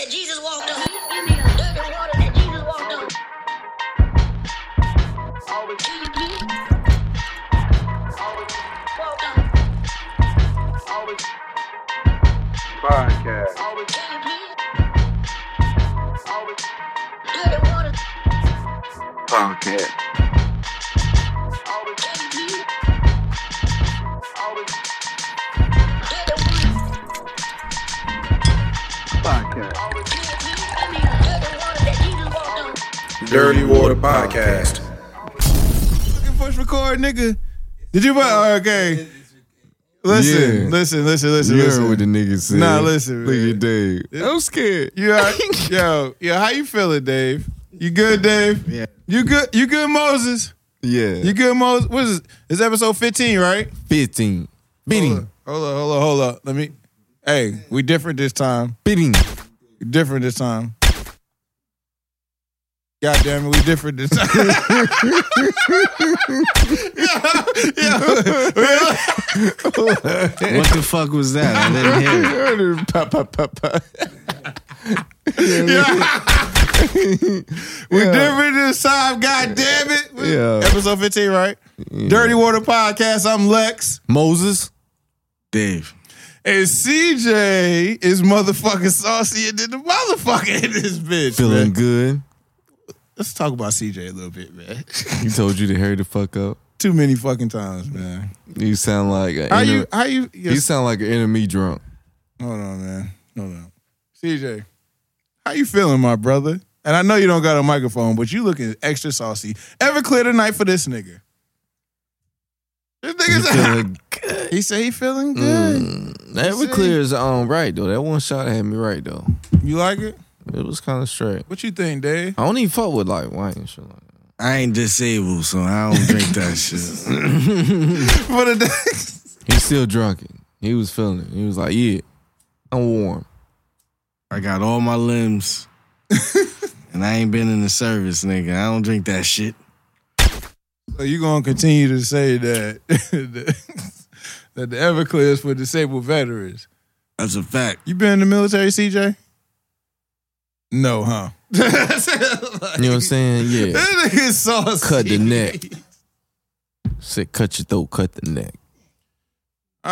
that Jesus walked on. Dirty water that Jesus walked on. Podcast. Dirty water. Podcast. Dirty Water Podcast. Push record, nigga. Did you? Okay. Listen. You heard what the nigga said. Nah, listen. Look Man. at Dave. I'm scared. You all right? Yo, how you feeling, Dave? You good, Dave? Yeah. You good, Moses? Yeah. You good, Moses? What is it? It's episode 15, right? 15. Beating. Hold up. Let me. Hey, we different this time. Beating. We different this time. God damn it, we different this time. What the fuck was that? I didn't hear it. We different this time, god damn it. Yeah. Episode 15, right? Yeah. Dirty Water Podcast, I'm Lex. Moses. Dave. And CJ is motherfucking saucier than the motherfucker in this bitch. Feeling man. good. Let's talk about CJ a little bit, man. He told you to hurry the fuck up. Too many fucking times, man. You sound like How you You sound like an enemy drunk. Hold on, man. Hold on. CJ, how you feeling, my brother? And I know you don't got a microphone, but you looking extra saucy. Ever clear the night for this nigga? This You nigga feeling good. he said he feeling good. Everclear is right though. That one shot had me right though. You like it? It was kind of straight. What you think, Dave? I don't even fuck with like wine and shit like that. I ain't disabled, so I don't drink that shit. For the day. He's still drunken. He was feeling it. He was like, yeah, I'm warm. I got all my limbs, and I ain't been in the service, nigga. I don't drink that shit. So you gonna continue to say that that the Everclear is for disabled veterans? That's a fact. You been in the military, CJ? No, huh? You know what I'm saying? Yeah. That nigga saucy. Cut the neck. Said, cut your throat, cut the neck. All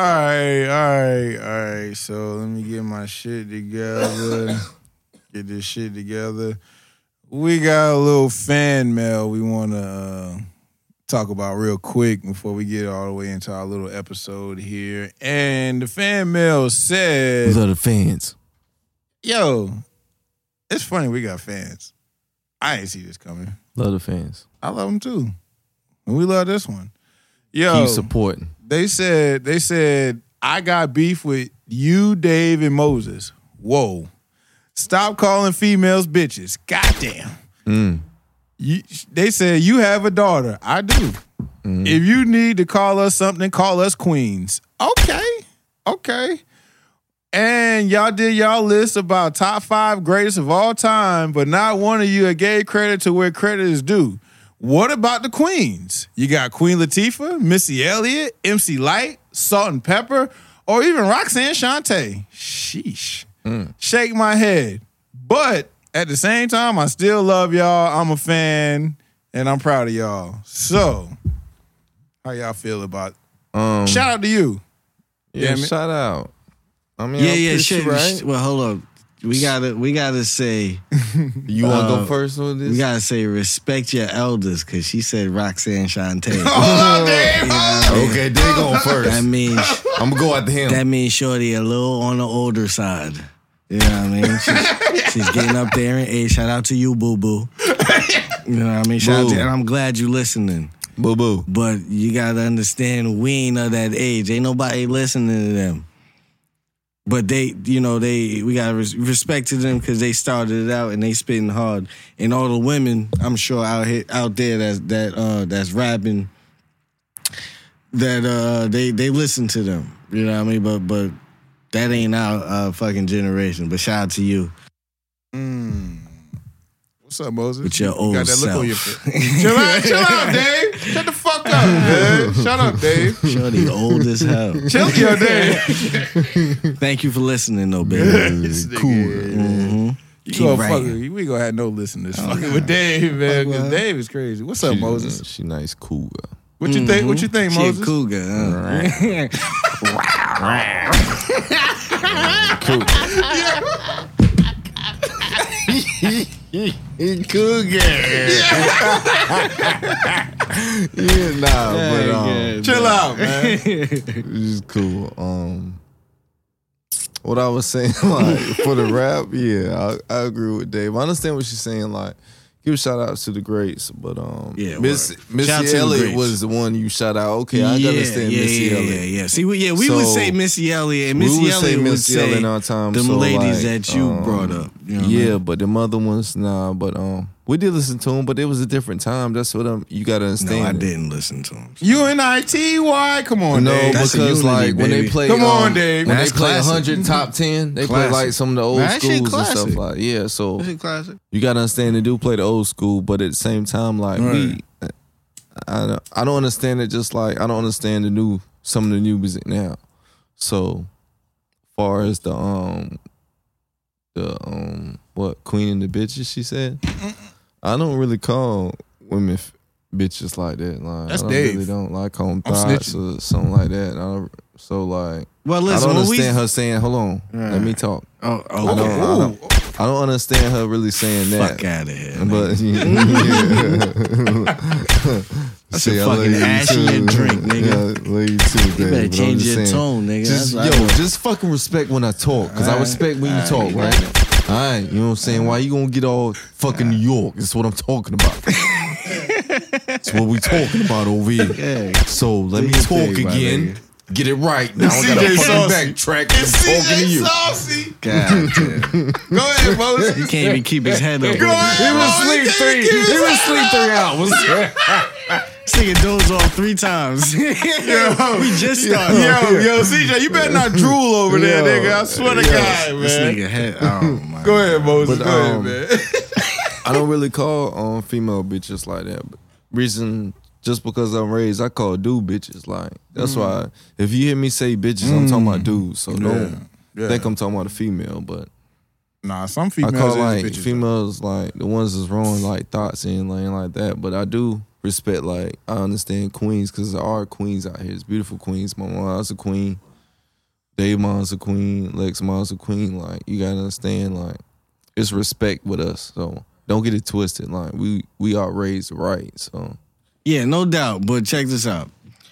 right. So let me get my shit together. Get this shit together. We got a little fan mail we want to talk about real quick before we get all the way into our little episode here. And the fan mail said, Love the fans. yo, it's funny we got fans. I ain't see this coming. Love the fans. I love them too. And we love this one. Yo, Keep supporting. They said, I got beef with you, Dave, and Moses. Whoa. Stop calling females bitches. Goddamn. They said, you have a daughter. I do. If you need to call us something, call us queens. Okay. And y'all did y'all list about top 5 greatest of all time, but not one of you gave credit to where credit is due. What about the queens? You got Queen Latifah, Missy Elliott, MC Lyte, Salt and Pepper, or even Roxanne Shante. Sheesh. Shake my head. But at the same time, I still love y'all. I'm a fan, and I'm proud of y'all. So, how y'all feel about it? Shout out to you. Yeah, Damn it. shout out. I mean, Yeah, shit, shit. right? Well, hold up. We gotta say, You want to go first with this? we gotta say respect your elders, because she said Roxanne Shante. Okay, they going first. That means I'm going to go after him. that means Shorty a little on the older side. You know what I mean? She's getting up there in age. Shout out to you, boo boo. You know what I mean? Shout out to, and I'm glad you listening. Boo boo. But you gotta understand, we ain't of that age. Ain't nobody listening to them. But we gotta respect to them because they started it out and they spitting hard. And all the women, I'm sure out there that's rapping, that they listen to them. You know what I mean? But that ain't our fucking generation. But shout out to you. What's up, Moses? With your old got that look self. on your face. Chill out, Dave. Shut the fuck up, man. Shut up, Dave. Shorty old as hell. Chill your Dave. Thank you for listening, though, baby. This nigga, Cool. man. You Keep gonna writing. we gonna have no listeners fucking with Dave, man. Because Dave is crazy. What's up, Moses? She nice, cool girl. What you think? What you think, She a Moses? cougar. Yeah, nah, but Chill out, man. it's cool. What I was saying, like for the rap, yeah, I agree with Dave. I understand what she's saying. Like, give shout outs to the greats, but Yeah, Missy Shout out to the Elliott greats. was the one you shout out. Okay, I can understand Missy Elliott. Yeah. See, we So, would say Missy Elliott, and We Missy would say Elliott would Missy Elliott say all the time. them so, ladies like, that you brought up. You know what I yeah, mean? but them other ones, nah. But we did listen to them, but it was a different time. That's what you gotta understand. No, I didn't listen to him. UNITY. Come on, No, Dave. That's a because unity, like when they baby. play, Come on, Dave. when they That's play classic. 100 top 10, they play Classic. like some of the old That shit schools and stuff classic. like So Is it classic? you gotta understand they do play the old school, but at the same time, like I don't understand it. Just like I don't understand some of the new music now. So, far as the what Queen and the Bitches, she said, I don't really call women bitches like that. Like That's I Dave. really don't like call them I'm thoughts or something like that. So like. Well, I listen, don't when we understand her saying, hold on, let me talk. Oh, I don't understand her really saying that. fuck out of here. But That's a fucking ashy and drink, nigga. Yeah, love you too, Dave. You better But I'm change just your saying, tone, nigga. Just, That's what I just fucking respect when I talk, because I respect when you talk, right? All right, you know what I'm saying? Why you gonna get all fucking New York? That's what I'm talking about. That's what we talking about over here. Yeah. So let me Do your talk thing, my again. Get it right. Now I CJ gotta fucking Saucy. backtrack It's and talking to CJ you. Saucy. God damn. Go ahead, Moses. He can't even keep his head up. Go ahead, He was Moses. asleep Can you three. give He us was asleep 3 hours. This nigga dozed off 3 times. We just started. Yo, CJ, you better not drool over there, Yo. nigga. I swear to God, man. This nigga head. Oh my. Go ahead, Moses. But, Go ahead, man. I don't really call female bitches like that. But reason just because I'm raised, I call dude bitches. Like that's why if you hear me say bitches, I'm talking about dudes. So don't think I'm talking about a female. But Nah, some I females call is like bitches. females like the ones that's wrong like thoughts and like that. But I do respect like I understand queens because there are queens out here. It's beautiful queens. My mom's a queen. Dave mom's a queen. Lex mom's a queen. Like you gotta understand like it's respect with us. So don't get it twisted. Like we are raised right. So Yeah, no doubt. But check this out.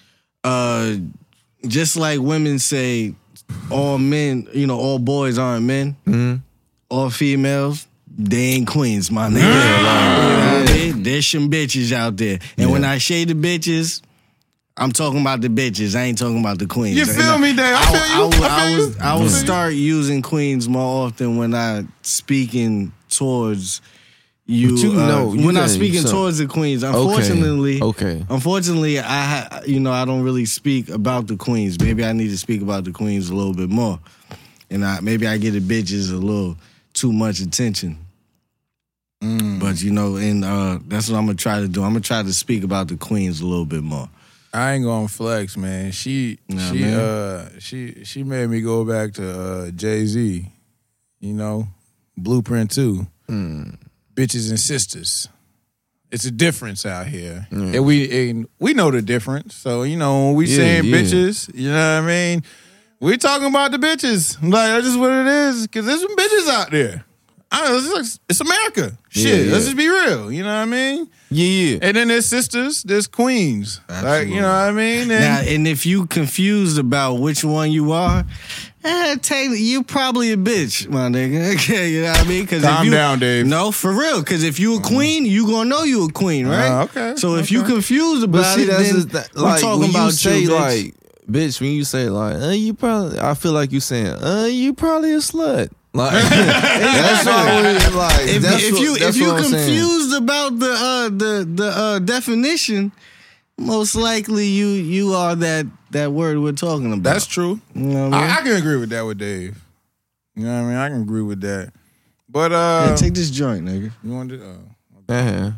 Just like women say, all men, all boys aren't men. All females, they ain't queens, my nigga. You know what I mean? There's some bitches out there. And when I say the bitches, I'm talking about the bitches. I ain't talking about the queens. You feel me, Dave? I feel you. I will start using queens more often when I speaking towards you. But you know, you when I'm gotta- speaking so- towards the queens. Unfortunately, Okay. Unfortunately, I don't really speak about the queens. Maybe I need to speak about the queens a little bit more, and maybe I give the bitches a little too much attention. But and that's what I'm gonna try to do. I'm gonna try to speak about the queens a little bit more. I ain't gonna flex, man. She made me go back to Jay-Z, Blueprint 2. Bitches and sisters. It's a difference out here. And we know the difference. So, when we saying bitches, you know what I mean? We talking about the bitches. Like, that's just what it is. Because there's some bitches out there. It's America. Shit, let's just be real. You know what I mean? Yeah. And then there's sisters, there's queens. Like, you know what I mean? Now, and if you confused about which one you are, Taylor, you probably a bitch, my nigga. Okay, you know what I mean? Calm down, Dave. No, for real. Because if you a queen, you gonna know you a queen, right? Okay. So if you confused But about see, it, that's then just that, we're like talking when about you say you, bitch. like bitch. When you say like, you probably, I feel like you saying, you probably a slut. Like that's always like If you confused about the definition, most likely you are that word we're talking about. That's true. You know what I mean? I can agree with that with Dave. You know what I mean? I can agree with that. But Yeah, take this joint, nigga. you want to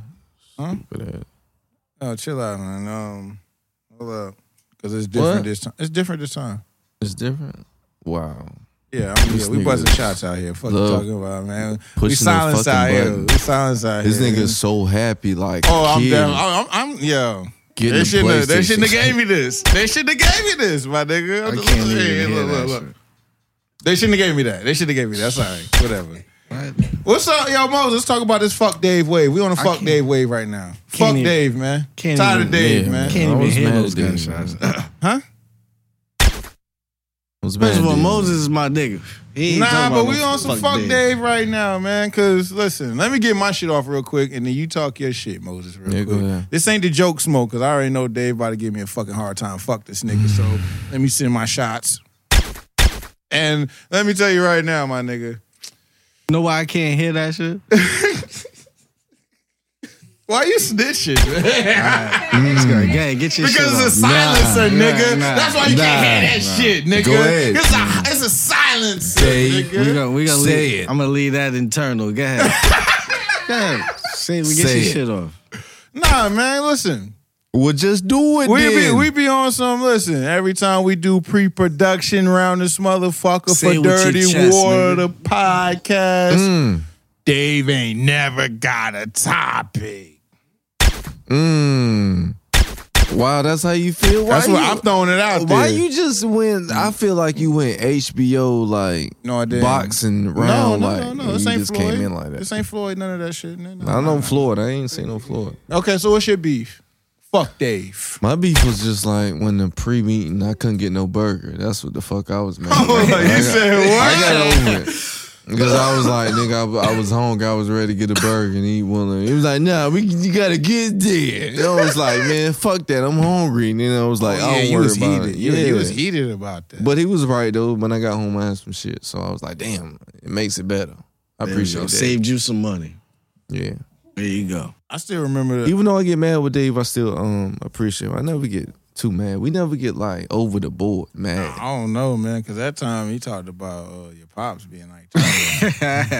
Huh? chill out, man. Hold up. Cause it's different What? this time. It's different this time. It's different. Wow. Yeah, This we nigga busting shots out here. Fuck you love talking about, man. We pushing silence the fucking out here. button. We silence out This here. nigga's so happy, like, Oh, I'm kid, down. I'm yeah. getting They the shouldn't PlayStation. have gave me this. They shouldn't have gave me this, my nigga. I can't even Hey, hear that look. shit. They shouldn't have gave me that. They should have gave me that. That's all right. Whatever. What's up, yo, Moses? Let's talk about this fuck Dave wave. We on a fuck Dave wave right now. Fuck even- Dave, man. can't Tired even- of Dave, yeah, man. Can't I even was hear mad those at Dave, gunshots. Huh? Was First bad, of all, dude. Moses is my nigga. He ain't Nah, talking but about we no on some fuck Dave right now, man. Cause listen, let me get my shit off real quick, and then you talk your shit, Moses, real Yeah, quick. go ahead. This ain't the joke smoke, cause I already know Dave about to give me a fucking hard time. Fuck this nigga. So let me send my shots. And let me tell you right now, my nigga. Know why I can't hear that shit? Why you snitching, man? Yeah, get your shit Because it's a off. silencer, nigga. nah, That's why you can't nah, hear that shit, nigga. Go ahead. It's a silencer, Say- nigga. We gonna Say leave, it. I'm gonna leave that internal. Go ahead. Go ahead. Get Say your it. shit off. Nah, man, listen. Well, just do it then. We be on some, listen, every time we do pre-production around this motherfucker Say for it with your Dirty chest, Water, nigga. the podcast, Mm. Dave ain't never got a topic. Wow, that's how you feel? That's why I'm throwing it out there. Why you just went? I feel like you went HBO like No, I didn't. boxing round. No. and This you ain't just Floyd. came in like that. This ain't Floyd, none of that shit. No. I know Floyd. I ain't seen no Floyd. Okay, so what's your beef? Fuck Dave. My beef was just like when the pre-meeting, I couldn't get no burger. That's what the fuck I was mad. Oh, you said what? I got over it. Because I was like, nigga, I was hungry. I was ready to get a burger and eat one of them. He was like, nah, you gotta get there. And I was like, man, fuck that. I'm hungry. And then I was like, I don't you worry was about heated. it. You was heated about that. But he was right though. When I got home, I had some shit. So I was like, damn, it makes it better. I There you appreciate go. that. Saved you some money. Yeah. There you go. I still remember the, Even though I get mad with Dave, I still appreciate him. I never get too mad. We never get like over the board mad. I don't know, man, because that time he talked about your pops being like, Yeah,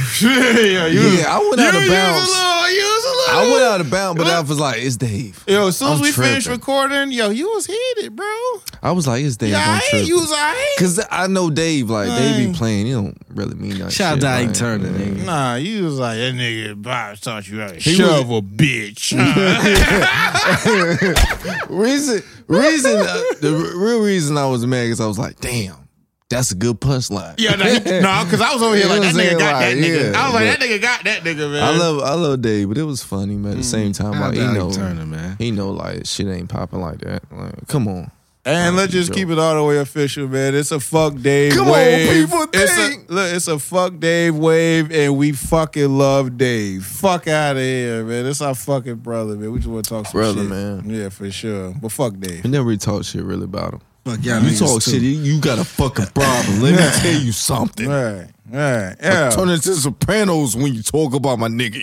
I went out of bounds. I went out of bounds, but I was like, it's Dave. Yo, as soon as I'm we finished tripping. recording, yo, you was heated, bro. I was like, it's Dave. Yeah, I'm I ain't. tripping. You was all right. Cause I know Dave, like they Dang. be playing. He don't really mean that. Shout out shit, to Ike like, Turner, yeah. nigga. Nah, you was like, that nigga Bob taught you how to He shove a bitch. The real reason I was mad is I was like, damn, that's a good punchline. Yeah, no, because I was over here You like, know that what I'm nigga saying? got that Like, nigga. yeah, I was like, but- that nigga got that nigga, man. I love Dave, but it was funny, man. At the same time, Shout out like he to Ike know, Turner, man. he know, like shit ain't popping like that. Like, come on. And let's just keep it all the way official, man. It's a fuck Dave Come on, wave. people think. It's a fuck Dave wave, and we fucking love Dave. Fuck out of here, man. It's our fucking brother, man. We just want to talk some Brother, shit. man. Yeah, for sure. But fuck Dave. We never really talk shit really about him. Fuck y'all You niggas talk too. shit, you got a fucking problem. Let me tell you something. Right. Yeah. Turn into Sopranos when you talk about my nigga,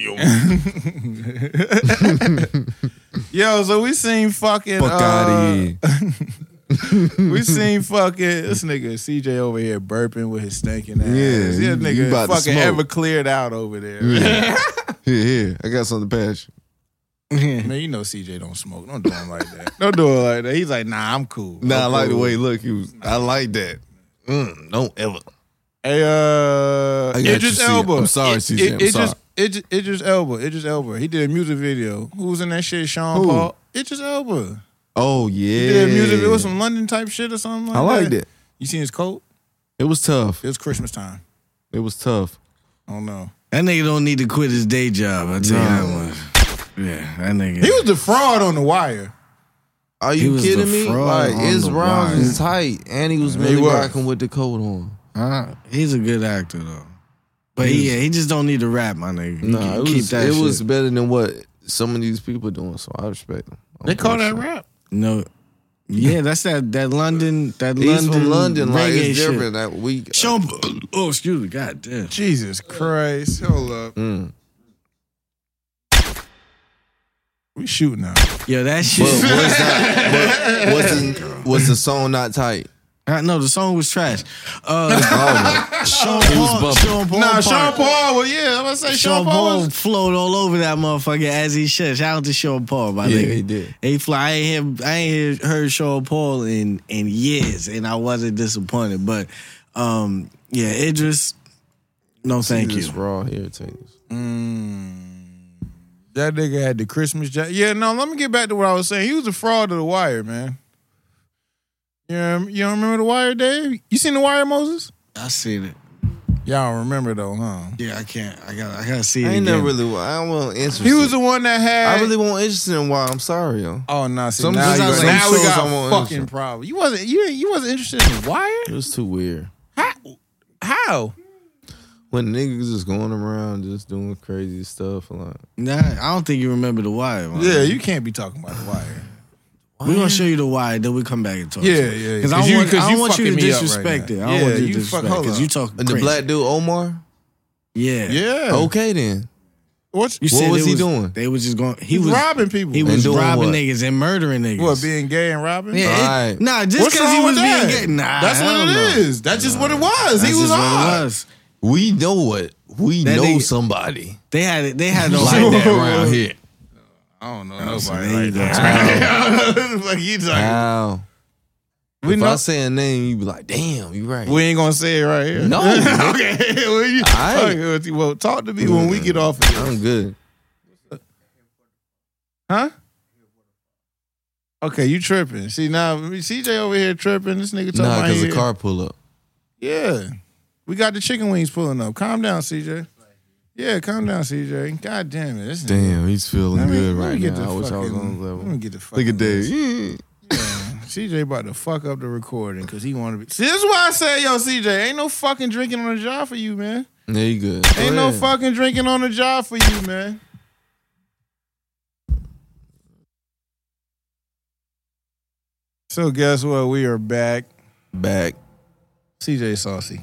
yo. Yo, so we seen fucking. Fuck out of here. We seen fucking this nigga CJ over here burping with his stinking ass. Yeah, This you nigga about to fucking smoke. ever cleared out over there. Here, I got something to pass you. Man, you know CJ don't smoke. Don't do him like that. Don't do it like that. He's like, nah, I'm cool. Nah, I I'm like the cool. way he look. I like that. Don't ever. Hey, got you, Idris CJ. Elba. I'm sorry, CJ. I'm sorry. Idris Elba. He did a music video. Who was in that shit? Sean Who? Paul. Idris Elba. Oh He yeah. did a music. It was some London type shit or something like I liked that. it. You seen his coat? It was tough. It was Christmas time. It was tough. I don't know. That nigga don't need to quit his day job. I tell you that much. Yeah, that nigga. He was the fraud on The Wire. Are He you was kidding the me? fraud Like on his the rounds wire. is tight, and he was really was. rocking with the coat on. He's a good actor though. But he just don't need to rap, my nigga. You Nah, can it keep was that shit. was better than what some of these people doing. So I respect them. They call that rap. No. Yeah, that's that London He's from London, like reggae it's shit. different. That we Show him. Oh, excuse me. God damn. Jesus Christ. Hold up. We shooting now. Yo, that shit. But was the song not tight? No, the song was trash. Sean He was Paul. bumping. Sean Paul. Nah, part. Sean Paul. Well, yeah, I'm gonna say Sean Sean Paul. Paul was- flowed all over that motherfucker as he should. Shout out to Sean Paul, my Yeah, nigga. he did. He fly. I ain't heard Sean Paul in years, and I wasn't disappointed. But Yeah, Idris. No, thank See you. this raw hair takes. That nigga had the Christmas jacket. Yeah, no, let me get back to what I was saying. He was a fraud of The Wire, man. You don't remember The Wire, Dave? You seen The Wire, Moses? I seen it. Y'all don't remember though, huh? Yeah, I can't. I gotta see it I ain't again. never really. I wasn't interested. He was the one that had. I really wasn't interested in why. I'm sorry, yo. Oh no! See, Some- now, some now we shows got I a won't fucking answer. problem. You wasn't interested in The Wire? It was too weird. How? When niggas just going around just doing crazy stuff. Like, Nah, I don't think you remember The Wire. Man. Yeah, you can't be talking about The Wire. We're gonna show you The Wire, then we come back and talk. Yeah, to it. yeah. Because I Cause don't want you you fucking to me up right disrespect now. it. I don't Yeah, want you to you disrespect hold because up. you talk and crazy. the black dude Omar. Yeah. Yeah. Okay then. What? You What said was it he doing? They was just going. He was robbing people. He was And doing robbing what? niggas and murdering niggas. What, being gay and robbing? Yeah, Alright. nah, just What's because wrong he was with that? being gay. Nah, That's what hell it no. is. That's just what it was. That's He was just what hard. it was. We know what. We That know nigga- somebody They had it. They had no like that around here. I don't know So nobody there you like go. that. Like you talking. How? We If know. I say a name, you be like, "Damn, you right." We ain't gonna say it right here. No. Okay. Well, Aight. okay, well, talk to me when we get off of this. I'm good. Huh? Okay, you tripping. See, now, CJ over here tripping. This nigga talking Nah, about because the here. car pull up. Yeah. We got the chicken wings pulling up. Calm down, CJ. Yeah, calm down, CJ. God damn it. This nigga- Damn, he's feeling Let me- good let me right get now. the I wish I was fucking- on his level. Let me get the Look fucking at list. Dave. CJ about to fuck up the recording because he want to be. See, this is why I say, yo, CJ, ain't no fucking drinking on the job for you, man. Yeah, you good. Ain't Go no ahead. fucking drinking on the job for you, man. So guess what? We are back. Back. CJ Saucy.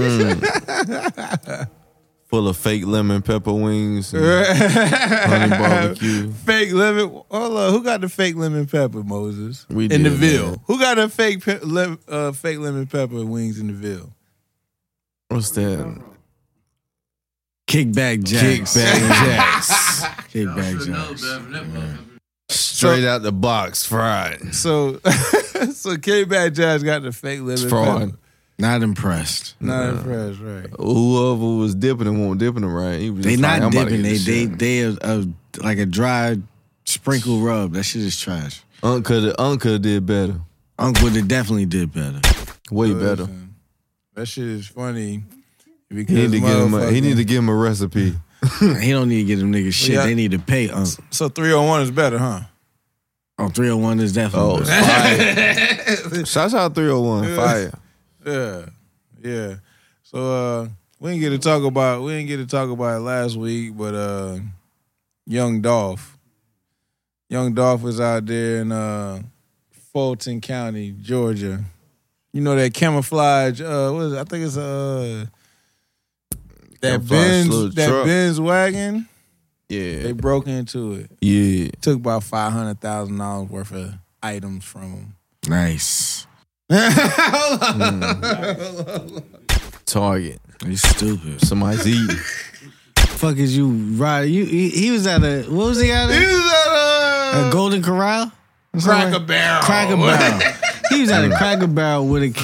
Full of fake lemon pepper wings and honey barbecue. Fake lemon. Hold on. Who got the fake lemon pepper, Moses? We in the did, Ville. man. Who got the fake fake lemon pepper wings in the Ville? What's that? Kickback Jacks. Kickback Jacks. Kickback Jacks. Straight out the box, fried. So K-Bad Jazz got the fake lemon Fraud. pepper. Not impressed. Not impressed, right? Whoever was dipping and won't dipping them right. He was They just like, not I'm about to dipping. get They this they shit. they like a dry sprinkle rub. That shit is trash. Uncle did better. Uncle would have definitely did better. Way better. Listen, that shit is funny because He need to give him. He need to motherfucker- give him a recipe. He don't need to get them niggas shit. Yeah. They need to pay Uncle. So 301 is better, huh? Oh, 301 is definitely Oh, better. fire. Shout out 301. Fire. Yeah. So we didn't get to talk about it last week, but Young Dolph was out there in Fulton County, Georgia. You know that camouflage, what is it? I think it's that Camouflage little truck. Benz wagon. Yeah. They broke into it. Yeah. Took about $500,000 worth of items from them. Nice. Target. You stupid. Somebody's eating. Fuck is you right? He was at a what was he at? He was at A Golden Corral? Cracker Barrel. Cracker Barrel. He was at a Cracker Barrel with a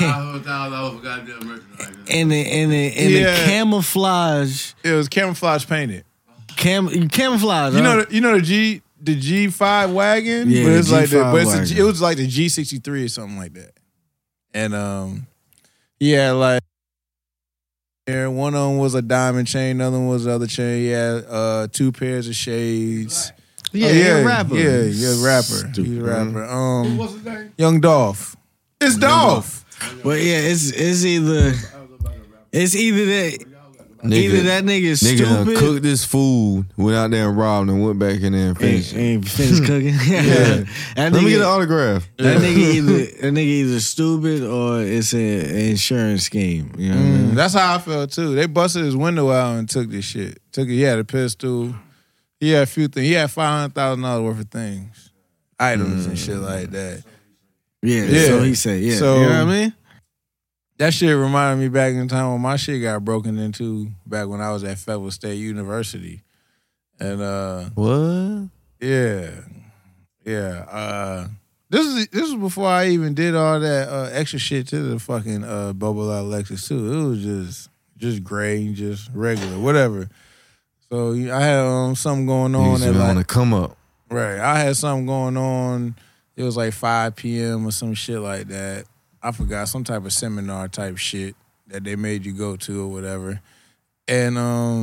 in the camouflage It was camouflage painted. camouflage. You know the G5 wagon? Yeah, but it's the like G5 wagon. it was like the G63 or something like that. And he had like one of them was a diamond chain, another one was the other chain. He had 2 pairs of shades. Yeah, Oh, he a rapper. Yeah, he's a rapper. He's a rapper. What's his name? Young Dolph. It's Dolph. But yeah, it's either that either that nigga's Nigga done stupid. cooked this food, went out there and robbed and went back in there and finished. Ain't finished cooking. That Let me get an autograph. That nigga either stupid or it's an insurance scheme. You know what I mean? That's how I felt too. They busted his window out and took this shit. He had a pistol. He had a few things. He had $500,000 worth of things, items and shit like that. Yeah, Yeah. so he said, yeah. So- you know what I mean? That shit reminded me back in the time when my shit got broken into back when I was at Federal State University. And What? yeah. This was before I even did all that extra shit to the fucking Bubble Out Lexus too. It was just gray, just regular, whatever. So I had something going on You at want to like come up. right. I had something going on. It was like 5 p.m. or some shit like that. I forgot, some type of seminar type shit that they made you go to or whatever. And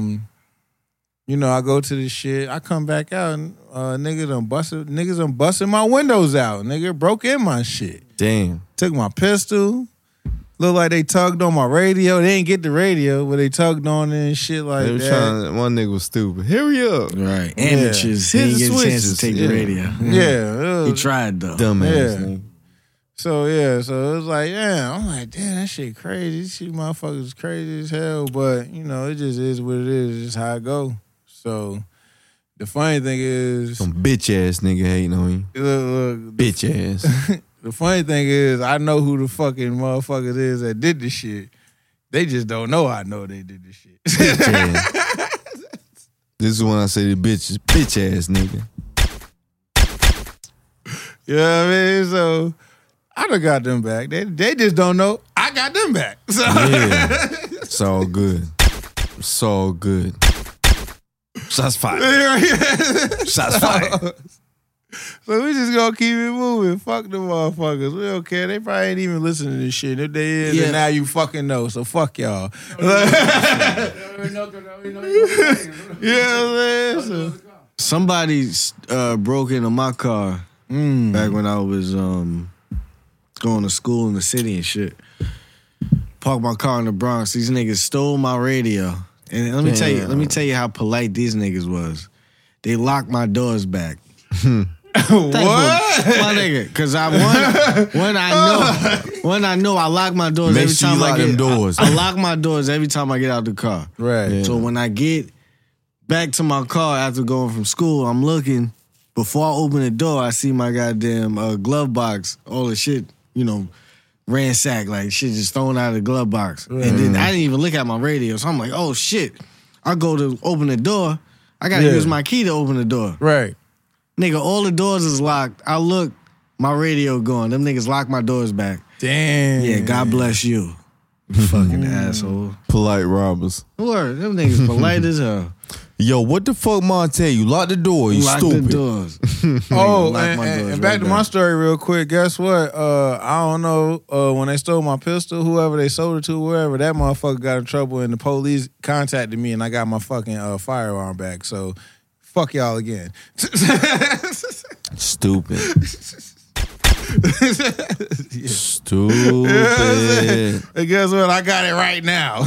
I go to this shit. I come back out and niggas done busted my windows out. Nigga broke in my shit. Damn. Took my pistol. Looked like they tugged on my radio. They didn't get the radio, but they tugged on it and shit like They were that. one nigga was stupid. Hurry up. Right. Amateurs. Hit He the didn't get a chance to switches. take Yeah. the radio. Yeah. He tried though. Dumbass Yeah. nigga. So it was like, yeah, I'm like, damn, that shit crazy. This shit motherfuckers crazy as hell. But, it just is what it is. It's just how it go. So the funny thing is, Some bitch ass nigga hating on you. look, Bitch ass. the funny thing is, I know who the fucking motherfuckers is that did this shit. They just don't know I know they did this shit. Bitch ass. This is when I say the bitch ass nigga. You know what I mean? So I done got them back. They just don't know I got them back. So Yeah. It's all good. It's all good. Shots fired. Shots fired. So we just gonna keep it moving. Fuck them motherfuckers. We don't care. They probably ain't even listening to this shit. If they is, Yeah. then now you fucking know. So fuck y'all. Yeah, man. Somebody broke into my car back when I was going to school in the city and shit. Parked my car in the Bronx. These niggas stole my radio. And let me tell you how polite these niggas was. They locked my doors back. What? My nigga, because I know I lock my doors Make every sure you time I lock get them doors. I lock my doors every time I get out the car. Right. Yeah. So when I get back to my car after going from school, I'm looking. Before I open the door, I see my goddamn glove box, all the shit, ransacked, like shit just thrown out of the glove box. And then I didn't even look at my radio. So I'm like, oh shit. I go to open the door. I gotta use my key to open the door. Right. Nigga, all the doors is locked. I look, my radio gone. Them niggas locked my doors back. Damn. Yeah, God bless you. Fucking asshole. Polite robbers. Word, them niggas polite as hell. Yo, what the fuck, Ma tell you? Lock the door. You Lock stupid. the doors. Oh, Lock my doors and back right to back. my story real quick. Guess what? I don't know. When they stole my pistol, whoever they sold it to, wherever, that motherfucker got in trouble, and the police contacted me, and I got my fucking firearm back. So, fuck y'all again. Stupid. Yeah. Stupid. And guess what? I got it right now.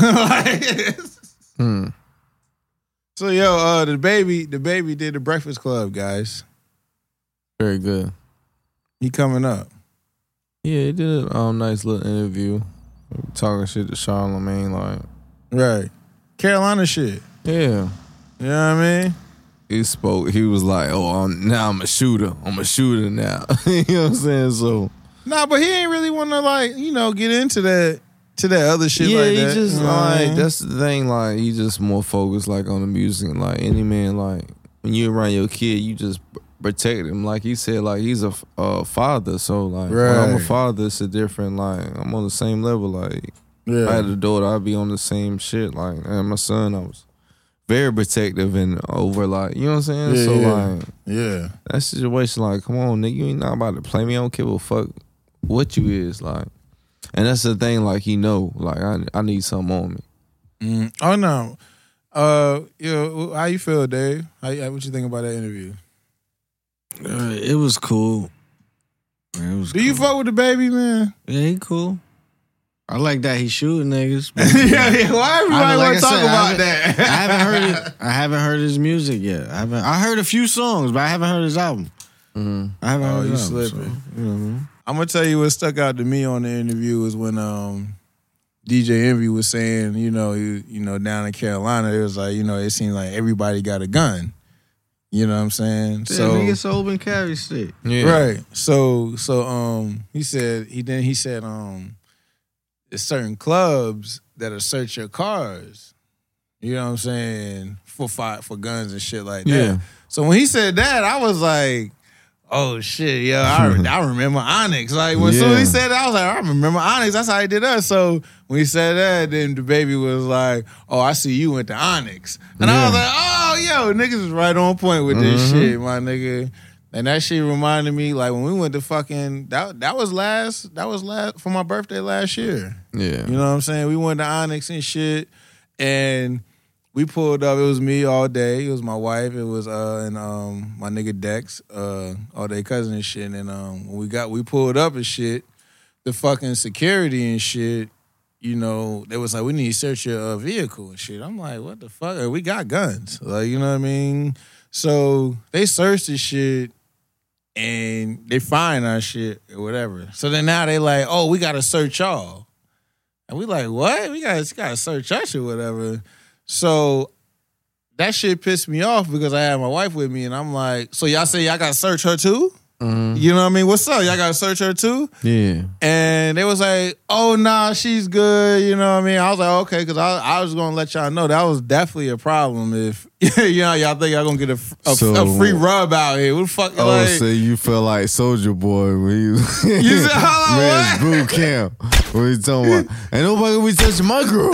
So the baby did the Breakfast Club, guys. Very good. He coming up. Yeah, he did a nice little interview. Talking shit to Charlamagne, like. Right. Carolina shit. Yeah. You know what I mean? He spoke. He was like, "Oh, now I'm a shooter. I'm a shooter now." You know what I'm saying? So Nah, but he ain't really want to get into that other shit yeah, like he that. just You know what I like mean? that's the thing. Like he just more focused like on the music. Like any man, like when you around your kid, you just protect him. Like he said, like he's a father. So like when I'm a Right. father, it's a different. Like I'm on the same level. Like Yeah. I had a daughter, I'd be on the same shit. Like and my son, I was very protective and over. Like you know what I'm saying. Yeah, So yeah. like. Yeah. That situation, like, come on, nigga, you ain't not about to play me. I don't give a fuck what you is, like. And that's the thing, like, he know, like, I need something on me. Oh no. How you feel, Dave? What you think about that interview? It was cool. Man, it was Do you fuck with the baby, man? Yeah, he cool. I like that he shooting niggas. yeah. Why everybody want to talk about that? I haven't heard his music yet. I heard a few songs, but I haven't heard his album. I haven't heard you his album. slipping. So, you know what I mean? I'm gonna tell you what stuck out to me on the interview was when DJ Envy was saying, down in Carolina, it was like, it seemed like everybody got a gun. You know what I'm saying? Yeah, So niggas so open carry shit. Yeah. right. So he said there's certain clubs that'll search your cars. You know what I'm saying? For guns and shit like that. Yeah. So when he said that, I was like, oh shit, yo, I remember Onyx. Like when soon as he said that, I was like, I remember Onyx. That's how he did us. So when he said that, then the baby was like, oh, I see you went to Onyx. And I was like, oh, yo, niggas is right on point with this shit, my nigga. And that shit reminded me, like when we went to fucking that was last for my birthday last year. Yeah. You know what I'm saying? We went to Onyx and shit, and we pulled up. It was me all day. It was my wife. It was and my nigga Dex, all their cousin and shit. And when we pulled up and shit, the fucking security and shit, you know, they was like, we need to search your vehicle and shit. I'm like, what the fuck? We got guns. Like, you know what I mean? So they searched the shit and they find our shit or whatever. So then now they like, oh, we got to search y'all. And we like, what? We got to search us or whatever. So that shit pissed me off because I had my wife with me and I'm like, so y'all say y'all got to search her too? You know what I mean? What's up? Y'all got to search her too? Yeah. And they was like, oh, nah, she's good. You know what I mean? I was like, okay, because I was going to let y'all know that was definitely a problem if, you know, y'all think y'all going to get a free rub out here. What the fuck? Oh, like, so you feel like Soldier Boy when you said, hold on, man's boot camp. What you talking about? Ain't nobody gonna be touching my girl.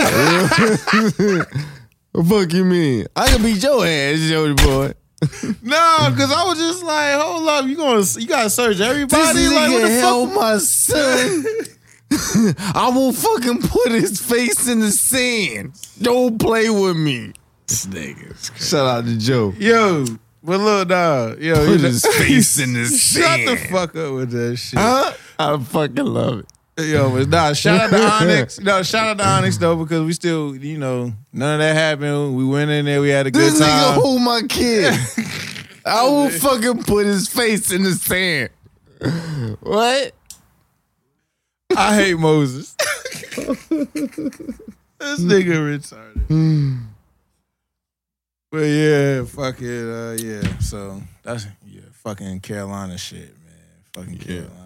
What the fuck you mean? I can beat your ass, Soldier Boy. no, because I was just like, hold up, you gotta search everybody? This like, what nigga the held fuck? my son. I will fucking put his face in the sand. Don't play with me. This nigga's crazy. Shout out to Joe. Yo, but look, dog. Yo, Put his face in the sand. Shut the fuck up with that shit. Huh? I fucking love it. Yo, but nah, shout out to Onyx. No, shout out to Onyx though, because we still, you know, none of that happened. We went in there, we had a good This time. nigga hold my kid. I will fucking put his face in the sand. What? I hate Moses. This nigga retarded. But yeah, fuck it, yeah. So that's fucking Carolina shit, man. Fucking Carolina shit.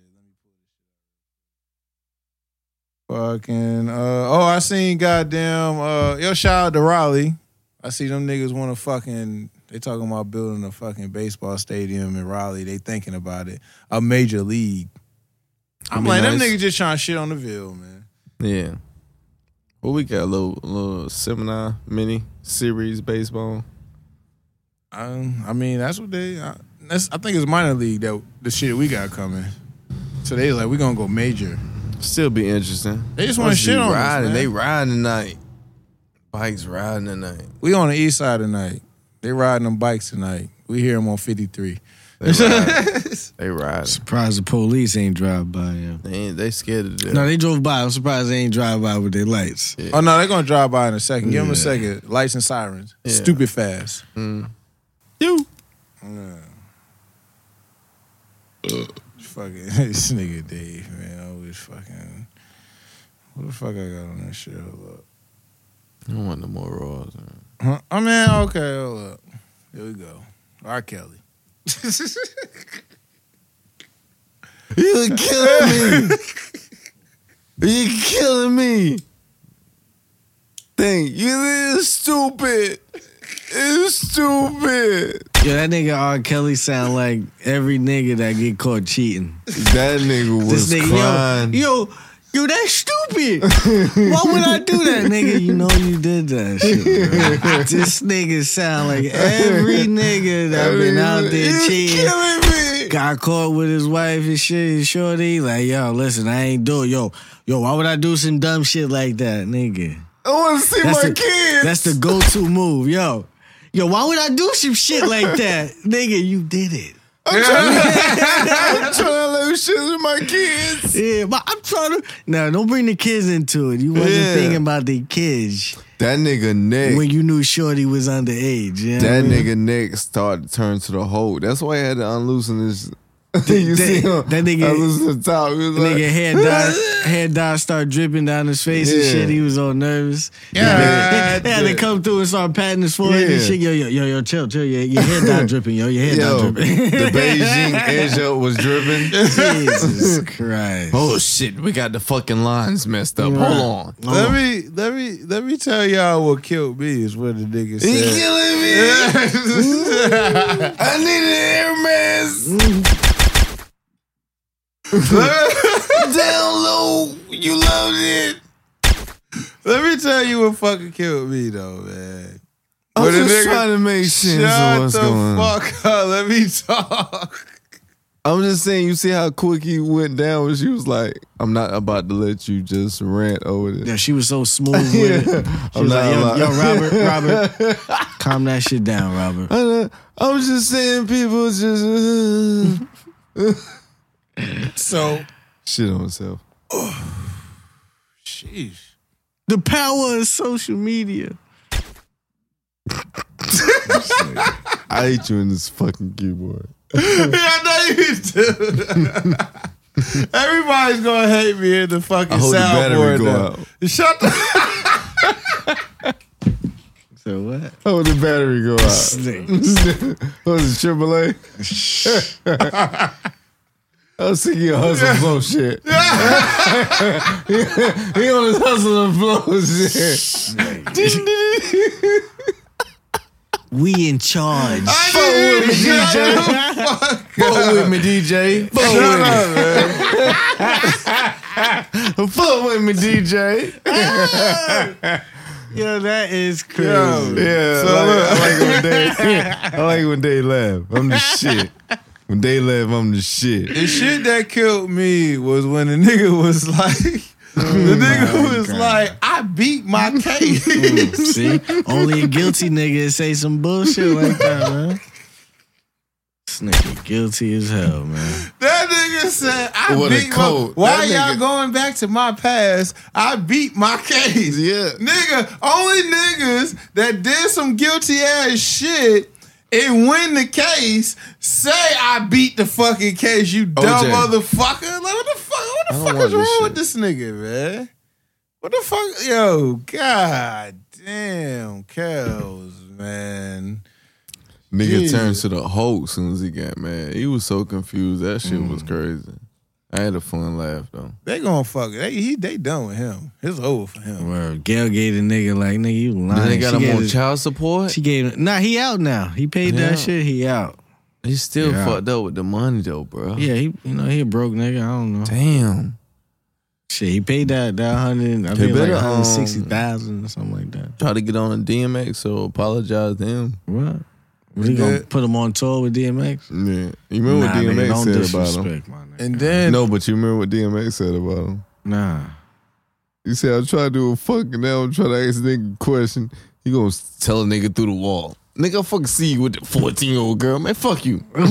Fucking I seen goddamn yo, shout out to Raleigh. I see them niggas wanna fucking, they talking about building a fucking baseball stadium in Raleigh. They thinking about it. A major league. I'm like, them niggas just trying to shit on the Ville, man. Yeah. Well, we got a little seminar mini series baseball. I mean, that's what I think it's minor league that the shit we got coming. So they like, we gonna go major. Still be interesting. They just want to shit on us, man. They riding tonight. Bikes riding tonight. We on the east side tonight. They riding them bikes tonight. We hear them on 53. They ride. Surprised the police ain't drive by. Yeah. They scared of that. No, they drove by. I'm surprised they ain't drive by with their lights. Yeah. Oh, no, they're going to drive by in a second. Give them a second. Lights and sirens. Yeah. Stupid fast. You. Fucking this nigga Dave, man. Always fucking. What the fuck I got on that shit? Hold up. I don't want no more Raws. Man. Huh? Oh, man, okay, hold up. Here we go. R. Kelly. You're killing me. You're killing me. Thank you. This is stupid. It's stupid. Yo, that nigga R. Kelly sound like every nigga that get caught cheating. That nigga was crying. Yo, that's stupid. Why would I do that, nigga? You know you did that shit, bro. This nigga sound like every nigga that been out there cheating. Killing me. Got caught with his wife and shit, and shorty. Like, yo, listen, I ain't do it. Yo, why would I do some dumb shit like that, nigga? I want to see my kids. That's the go-to move, yo. Why would I do some shit like that? Nigga, you did it. I'm trying to let shit with my kids. Yeah, but I'm trying to... No, don't bring the kids into it. You wasn't thinking about the kids. That nigga Nick. When you knew Shorty was underage. You know that what I mean? nigga Nick started to turn to the hole. That's why he had to unloosen his... you see him? That nigga... Unloosen the top. He was that like, nigga hair dye start dripping down his face and shit. He was all nervous. Yeah. He had to come through and start patting his forehead and shit. Yo, chill. Your hair not dripping, yo. Your hair not dripping. The Beijing edge up was dripping. Jesus Christ. Oh shit, we got the fucking lines messed up. Hold on. Let me tell y'all what killed me is what the nigga said. He killing me. I need an air mask. Down low, you loved it. Let me tell you what fucking killed me though, man. I'm When the just nigga- trying to make sense of Shut what's the going on. fuck up. Let me talk. I'm just saying, you see how quick he went down when she was like, I'm not about to let you just rant over this. Yeah, she was so smooth with it. She I'm was not like, yo, allowed. Robert, calm that shit down, Robert. I was just saying people just So, shit on himself. sheesh. The power of social media. I hate you in this fucking keyboard. Yeah, I know you do. Everybody's gonna hate me in the fucking I hope the battery soundboard go now. out. Shut the So what? Oh, the battery go out. What was it, AAA? I was thinking of hustle flow shit. He on his hustle and flow shit. We in charge. Fuck with me, DJ. Fuck with me, DJ. Fuck with me. Fuck with me, DJ. Yo, that is crazy. Yeah, So I like when they laugh. I'm the shit. When they laugh, I'm the shit. The shit that killed me was when the nigga was like, I beat my case. See? Only a guilty nigga say some bullshit like that, man. This nigga guilty as hell, man. That nigga said, What a beat my. code. Why That y'all nigga- going back to my past? I beat my case. Yeah. Nigga, only niggas that did some guilty ass shit and win the case say I beat the fucking case, you dumb OJ. motherfucker. Like, what the fuck don't is want this wrong shit. with this nigga, man? What the fuck? Yo, god damn, Kels, man. Nigga Jesus. turned to the Hulk as soon as he got mad. He was so confused. That shit was crazy. I had a fun laugh though. They gonna fuck it. They done with him. It's over for him. Where Gail gave the nigga like, nigga, you lying. They got She him gave on his- child support. She gave he out now. He paid Yeah. that shit, he out. He's still Yeah. fucked up with the money though, bro. Yeah, he a broke nigga. I don't know. Damn. Shit, he paid that 100, I He think like better, 160,000 or something like that. Try to get on a DMX, so apologize to him. What? We gonna put him on tour with DMX? Yeah. You remember what nigga, DMX don't said about him? disrespect my nigga. And then No, but you remember what DMX said about him? Nah. He said, I'm trying to do a fucking now. I'm trying to ask a nigga a question. He gonna tell a nigga through the wall. Nigga, I fucking see you with the 14-year-old girl. Man, fuck you. what?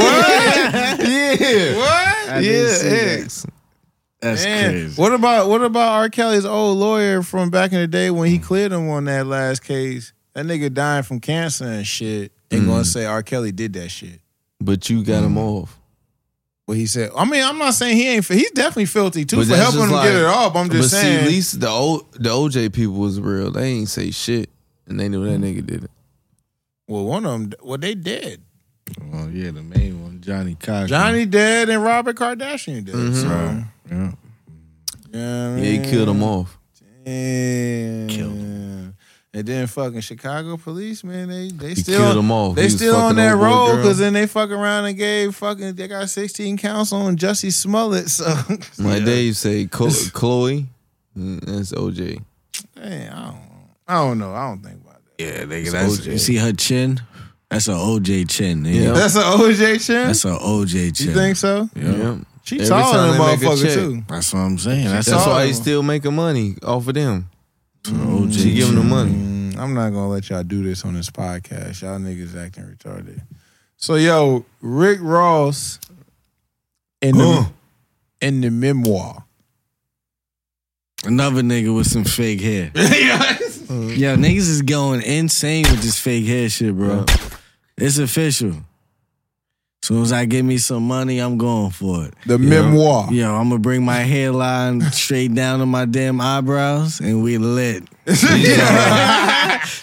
Yeah. What? I didn't see Yeah, that. X. That's Man, crazy. what about R. Kelly's old lawyer from back in the day when he cleared him on that last case? That nigga dying from cancer and shit. Ain't gonna say R. Kelly did that shit. But you got him off. What he said. I mean, I'm not saying he ain't. He's definitely filthy too But for that's helping him just get like- it off. I'm But just see, saying. at least the OJ people was real. They ain't say shit. And they knew that nigga did it. Well, one of them. Well, they dead. Oh yeah, the main one, Johnny Cochran. Johnny dead and Robert Kardashian dead. Mhm. So, Right. Yeah. yeah, Yeah, he killed him off. Damn. Killed him. And then fucking Chicago police, man, they He still killed him off. They He was still on fucking that old boy road girl. because then they fuck around and they got 16 counts on Jussie Smollett. So Like yeah. they say Chloe, that's OJ. Hey, I don't know. I don't think about that. Yeah, nigga, It's that's OJ. you see her chin? That's an OJ chin, nigga. Yeah. That's an OJ chin. That's an OJ chin. You think so? Yeah. She Every taller time than they make a motherfucker check. too. That's what I'm saying. That's That's all why of he's them. still making money off of them. an OJ She giving him chin. money. I'm not gonna let y'all do this on this podcast. Y'all niggas acting retarded. So yo, Rick Ross in the memoir. Another nigga with some fake hair. Yo, niggas is going insane with this fake hair shit, bro. It's official. Soon as I get me some money, I'm going for it. The memoir. Yo, I'm gonna bring my hairline straight down to my damn eyebrows, and we lit.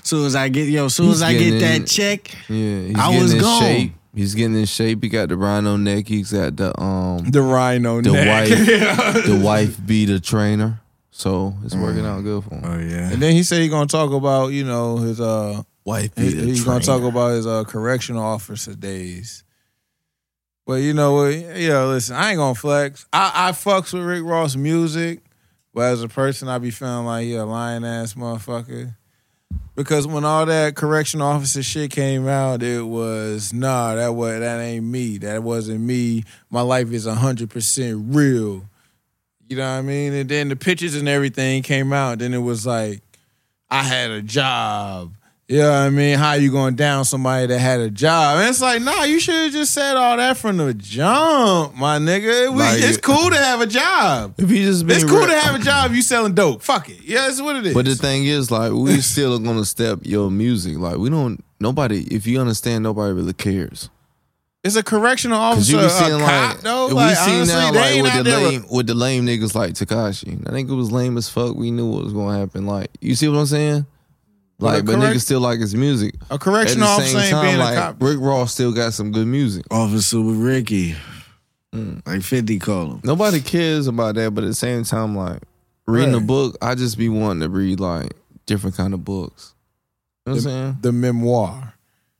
Soon as I get He's that getting- check, Yeah, he's I getting was in gone. shape. He's getting in shape. He got the rhino neck. He's got the rhino the neck. the wife beater trainer. So it's working out good for him. oh yeah, And then he said he's gonna talk about, you know, his Wife he's gonna talk about his correctional officer days. But you know what? Listen, I ain't gonna flex. I fucks with Rick Ross music, but as a person, I be feeling like he a lying ass motherfucker. Because when all that correctional officer shit came out, it was that ain't me. That wasn't me. My life is 100% real. You know what I mean? And then the pictures and everything came out. Then it was like, I had a job. You know what I mean? How you going down somebody that had a job? And it's like, nah, you should have just said all that from the jump, my nigga. It's cool to have a job. If he just been It's cool to have a job. You selling dope. Fuck it. Yeah, that's what it is. But the thing is, like, we still gonna step your music. Like, we don't. Nobody. If you understand, nobody really cares. it's a correctional Cause officer, you be a seeing cop, like, though. we Like, seen honestly, now they like ain't with out the there. with the lame niggas like Tekashi. I think it was lame as fuck. We knew what was gonna happen. Like, you see what I'm saying? Like, but niggas still like his music. A correctional At the officer same ain't being time, a like cop. Rick Ross still got some good music. Officer with Ricky, like 50 call him. Nobody cares about that, but at the same time, like reading a Right. book, I just be wanting to read like different kind of books. You know what I'm saying? The memoir.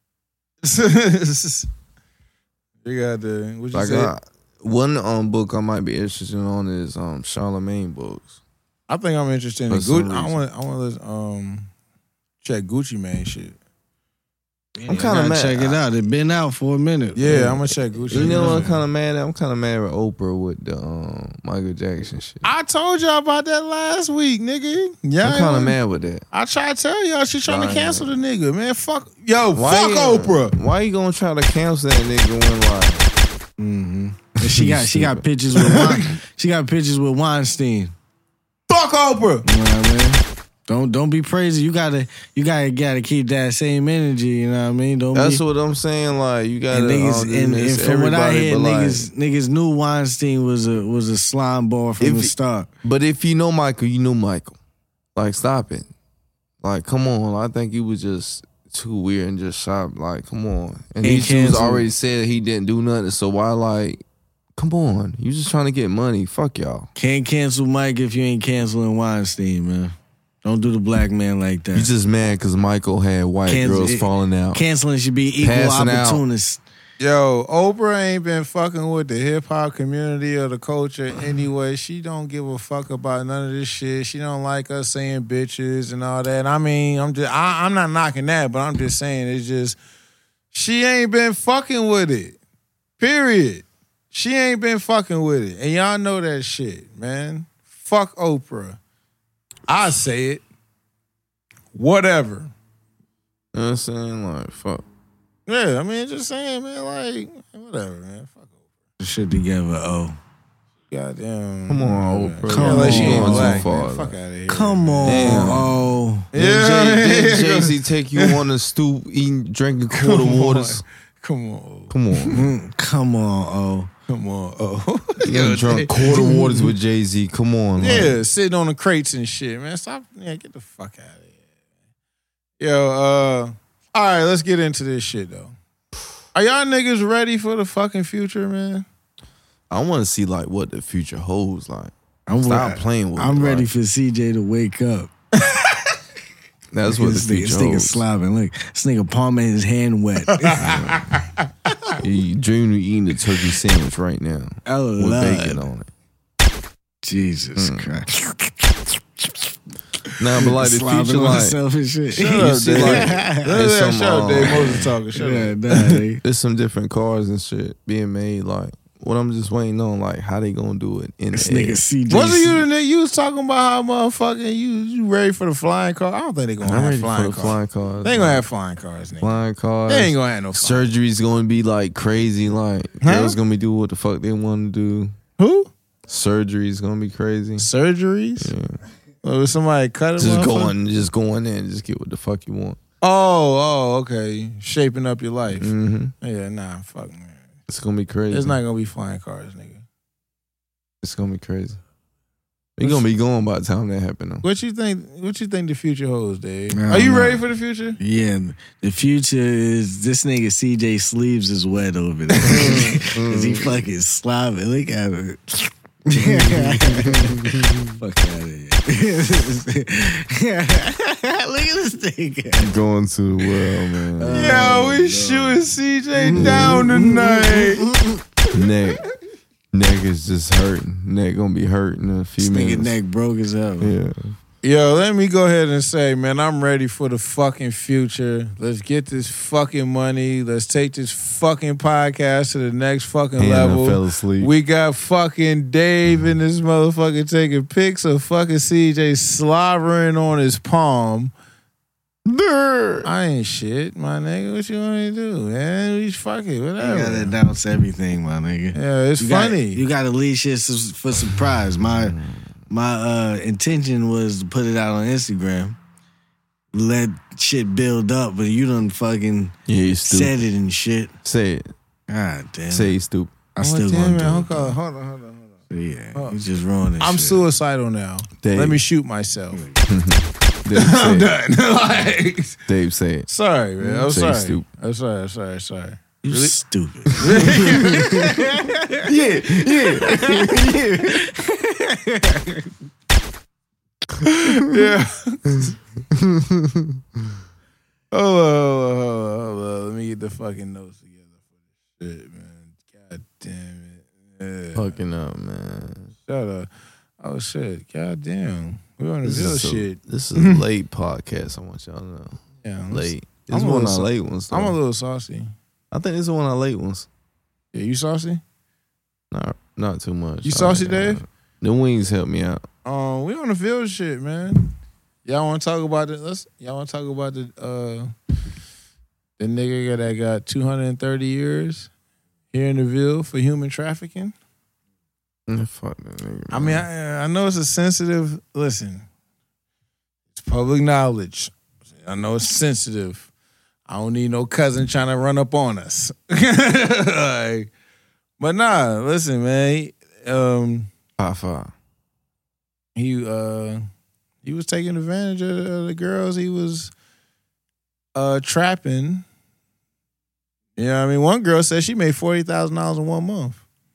You got the what you Like say? one book I might be interested on is Charlemagne books. I think I'm interested in For some Gucci. I reason. want to check Gucci Mane shit. I'm kind of mad. Check it out. It been out for a minute. Yeah, I'm gonna check Gucci. You know what I'm Mane. kind of mad at? I'm kind of mad at Oprah with the Michael Jackson shit. I told y'all about that last week, nigga. Yeah, I'm kind of mad with that. I tried to tell y'all she trying to Right. cancel the nigga, man. Fuck fuck you- Oprah. Why you gonna try to cancel that nigga when like And she got pictures with she got pictures with Weinstein. Fuck Oprah. You know what I mean? Don't be crazy. You gotta keep that same energy. You know what I mean? Don't That's be. what I'm saying. Like you gotta And niggas, and from what I hear, like, niggas knew Weinstein was a slime ball from the start. But if you know Michael, you know Michael. Like, stop it. Like, come on. I think you was just too weird and just shot. Like, come on. And these dudes canceled. already said he didn't do nothing. So why, like, come on. You just trying to get money. Fuck y'all. Can't cancel Mike if you ain't canceling Weinstein, man. Don't do the black man like that. You just mad because Michael had white Cancel- girls falling out. Canceling should be equal Passing out. opportunists. Yo, Oprah ain't been fucking with the hip hop community or the culture anyway. She don't give a fuck about none of this shit. She don't like us saying bitches and all that. I mean, I'm not knocking that, but I'm just saying it's just she ain't been fucking with it. Period. She ain't been fucking with it. And y'all know that shit, man. Fuck Oprah. I say it. Whatever. You know what I'm saying? Like, fuck. Yeah, I mean, just saying, man, like, whatever, man. Fuck Oprah. Shit together. Oh, Goddamn. Come on, Oprah. Come Unless she on. ain't Going black, too far. man. Fuck out of here. come on. Damn. Oh, Yeah, Did Jay-Z take you on the stoop, eating, drinking quarter waters? Come on. Come on. come on. Oh, Come on. Oh. You got drunk quarter waters with Jay-Z. Come on. Like. Yeah, sitting on the crates and shit, man. Stop. Yeah, get the fuck out of here. Yo, all right, let's get into this shit, though. Are y'all niggas ready for the fucking future, man? I want to see like what the future holds. Like, I'm stop playing with. I'm it, ready like. for CJ to wake up. That's what the This future nigga holds. slobbing. Look, this nigga palm in his hand wet. You dream of eating a turkey sandwich right now Oh, with Lord. bacon on it. Jesus Christ. Nah, but like the Slobbing future, on like himself and shit. you see, like, there's some, Shut up, Dave Moses talking. Shut Yeah, up. nah, nigga. there's some different cars and shit being made. Like, what I'm just waiting on, like how they gonna do it in This the nigga air. CJ. Wasn't you the nigga you was talking about how motherfucking you ready for the flying car? I don't think they gonna I'm have ready for flying the cars. flying cars. They ain't gonna have flying cars, nigga. flying cars. They ain't gonna have no flying. Surgery's gonna be like crazy. Like Huh? girls gonna be doing what the fuck they want to do. Who? Surgery's gonna be crazy. Surgeries? Yeah. Oh, somebody cut it? Just go in there and just get what the fuck you want. Oh, okay. Shaping up your life. Mm-hmm. Yeah, nah, fuck man. It's gonna be crazy. It's not gonna be flying cars, nigga. It's gonna be crazy. We gonna be going by the time that happen though. What you think the future holds, Dave? I Are you don't know. ready for the future? Yeah, the future is this nigga CJ sleeves is wet over there. Cause he fucking slobbing. Look at it. Fuck out of here. Look at this nigga. Going to the world, man. Yo, we shooting CJ down tonight. Neck is just hurting. Neck gonna be hurting in a few This nigga minutes. neck broke as hell. Yeah. Yo, let me go ahead and say, man, I'm ready for the fucking future. Let's get this fucking money. Let's take this fucking podcast to the next fucking And I level. fell asleep. We got fucking Dave in this motherfucker taking pics of fucking CJ slobbering on his palm. I ain't shit, my nigga. What you want me to do, man? We fuck it, You whatever. gotta announce everything, my nigga. Yeah, it's funny. You gotta leave shit for surprise. My intention was to put it out on Instagram, let shit build up, but you done fucking Yeah, you stupid. said it and shit. Say it. God damn. Say you stupid. I still damn gonna it. do it. Hold on. though. Yeah, you just ruining I'm shit. suicidal now. Dave. Let me shoot myself. Dave, say I'm it. done. Like, Dave, say it. sorry, man. I'm Say sorry. stupid. I'm sorry. You stupid. Yeah. Hold on. Let me get the fucking notes together for this shit, man. God damn it. Yeah. Fucking up, man. Shut up. Oh, shit. God damn. We're on the real shit. This is a late podcast. I want y'all to know. Yeah, Late. I'm This a one of little our late ones. Though. I'm a little saucy. I think this is one of our late ones. Yeah, you saucy? Not too much. You saucy, Dave? The wings help me out. We on the field shit, man. Y'all want to talk about it? Y'all want to talk about the nigga that got 230 years here in the Ville for human trafficking? Fuck that nigga. I mean, I know it's a sensitive. Listen, it's public knowledge. I know it's sensitive. I don't need no cousin trying to run up on us. Like, but nah, listen, man. Five. He was taking advantage of the girls he was trapping. You know what I mean? One girl said she made $40,000 in 1 month.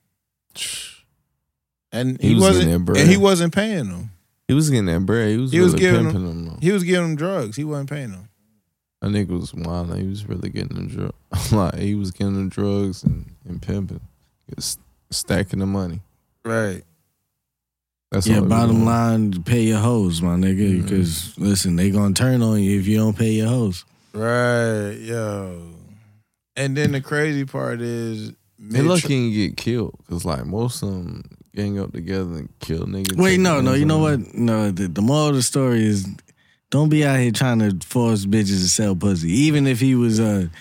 And He was getting that bread. and he wasn't paying them. He was getting that bread. He was really giving pimping them. Though. He was giving them drugs. He wasn't paying them. That nigga was wild. He was really getting them drugs. Like, he was getting them drugs and pimping. Just stacking the money. Right. That's Yeah, all it bottom was. line, pay your hoes, my nigga. Because, listen, they gonna turn on you if you don't pay your hoes. Right. Yo. And then the crazy part is They lucky you get killed. Because, like, most of them gang up together and kill niggas. Wait, take no, guns you know on what? No, the moral of the story is don't be out here trying to force bitches to sell pussy. Even if he was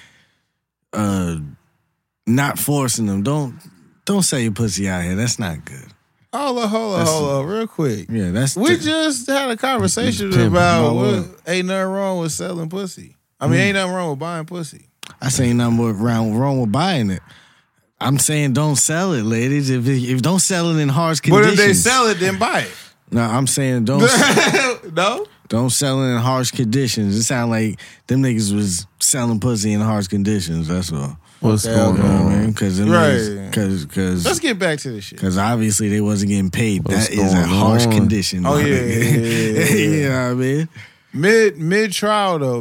not forcing them, don't sell your pussy out here. That's not good. Hold on, real quick. Yeah, that's We just had a conversation Pimping. about About ain't nothing wrong with selling pussy. I mean, ain't nothing wrong with buying pussy. I say nothing wrong with buying it. I'm saying don't sell it, ladies. If don't sell it in harsh But conditions. if they sell it, then buy it. No, I'm saying don't No? don't sell it in harsh conditions. It sound like them niggas was selling pussy in harsh conditions. That's all. What's Okay, going okay. on? Because Right. because Let's get back to this shit. obviously they wasn't getting paid. What's That is a going harsh on? condition. Oh, my yeah, nigga. yeah. You know what I mean? Mid trial,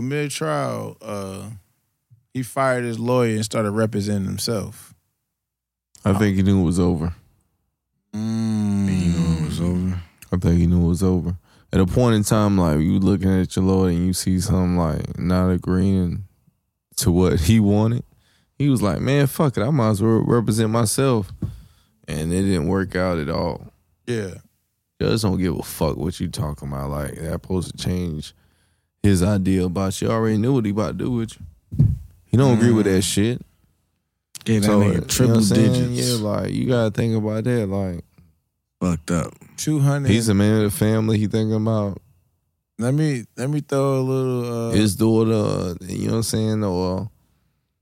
he fired his lawyer and started representing himself. I think he knew it was over. You know it was over. I think he knew it was over. At a point in time, like, you looking at your lawyer and you see something, like, not agreeing to what he wanted, he was like, man, fuck it. I might as well represent myself. And it didn't work out at all. Yeah. Judge don't give a fuck what you talking about. Like, that supposed to change his idea about you. Already knew what he about to do with you. He don't agree with that shit. Yeah, that So, nigga you know triple what I'm saying? digits. Yeah, like, you gotta think about that. Like, Fucked up. 200. he's a man of the family. He thinking about Let me throw a little his daughter, you know what I'm saying, or